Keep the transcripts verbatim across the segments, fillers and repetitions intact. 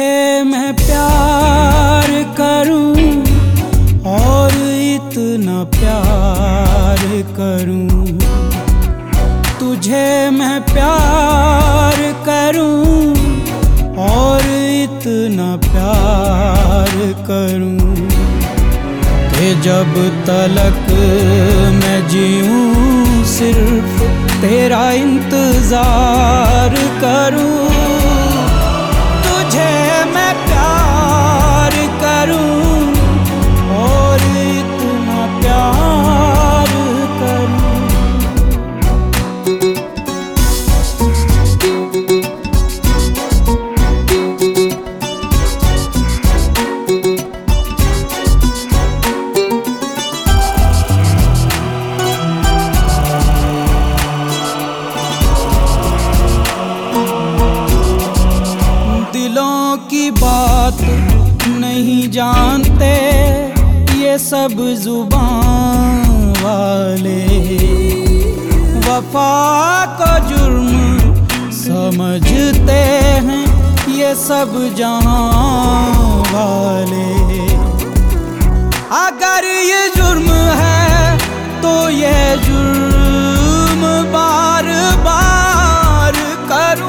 तुझे मैं प्यार करूं और इतना प्यार करूं, तुझे मैं प्यार करूं और इतना प्यार करूं कि जब तलक मैं जीऊं सिर्फ तेरा इंतजार करूं। तुझे मैं प्यार करूं और इतना प्यार करूं। दिलों की बात नहीं जानते ये सब जुबान वाले, वफा को जुर्म समझते हैं ये सब जहां वाले। अगर ये जुर्म है तो ये जुर्म बार बार करूं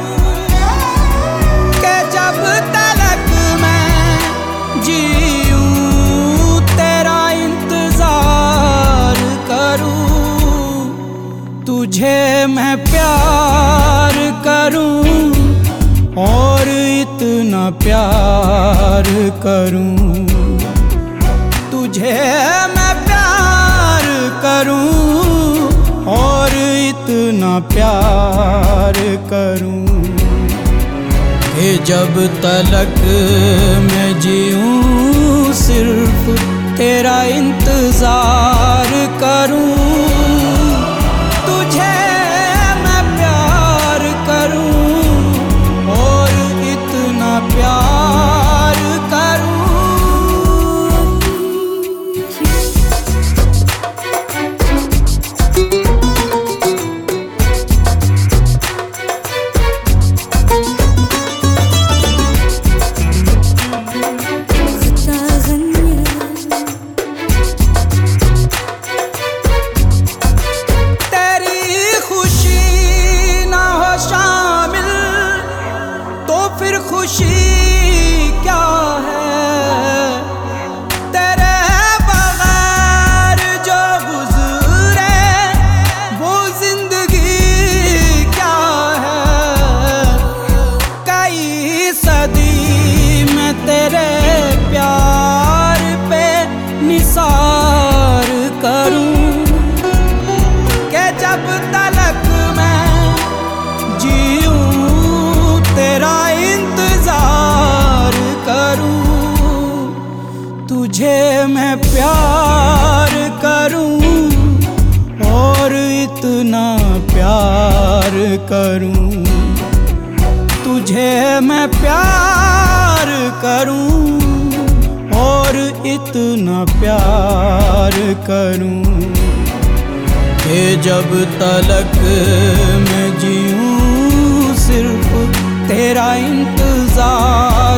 कि जब तलक मैं जीऊं तेरा इंतजार करूं। तुझे मैं प्यार करूं और इतना प्यार करूं, तुझे मैं प्यार करूं और इतना प्यार करूं कि जब तलक मैं जीऊं सिर्फ तेरा इंतजार करूं। तुझे मैं प्यार करूं और इतना प्यार करूं। फिर खुशी क्या है तेरे बगैर जो गुजरे वो जिंदगी क्या है। कई सदी में तेरे प्यार पे निसार करूं कि जब तलक मैं जीऊं तेरा इंतजार करूं। तुझे मैं प्यार करूं और इतना प्यार करूं, तुझे मैं प्यार करूं और इतना प्यार करूं कि जब तलक मैं जीऊं सिर्फ तेरा इंतजार